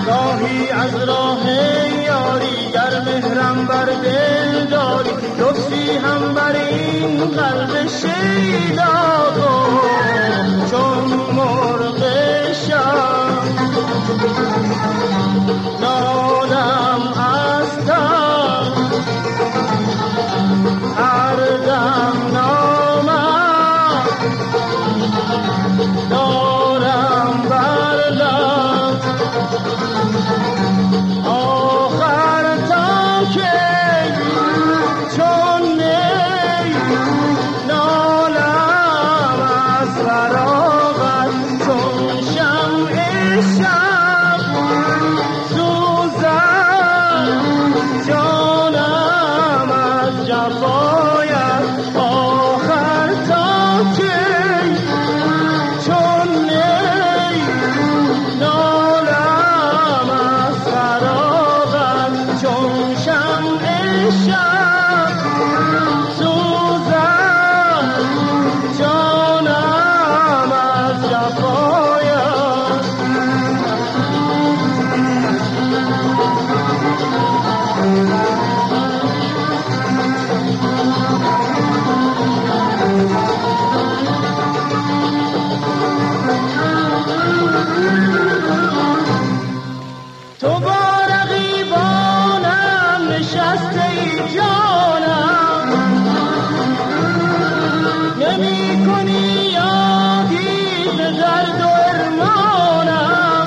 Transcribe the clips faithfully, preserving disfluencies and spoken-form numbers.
گاهی از راه یاری گر مهرم بر دل داری لطفی هم بر این قلب شیدا کن چون مرغ شب نالم از تب هر دم نامم دارم بر لب آخر تا که چون نی نالم از فراغت چون شمع شب سوزد جانم از جفایت آخر تا که چون نی نالم از فراغت چون شمع شب سوزد جانم از جفایت تو با رقیبانم نشسته ای جانم نمی کنی یادی به درد و ارمانم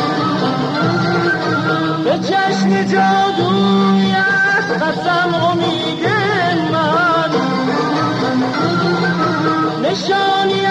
به چشم جادویت قسم امید من نشانی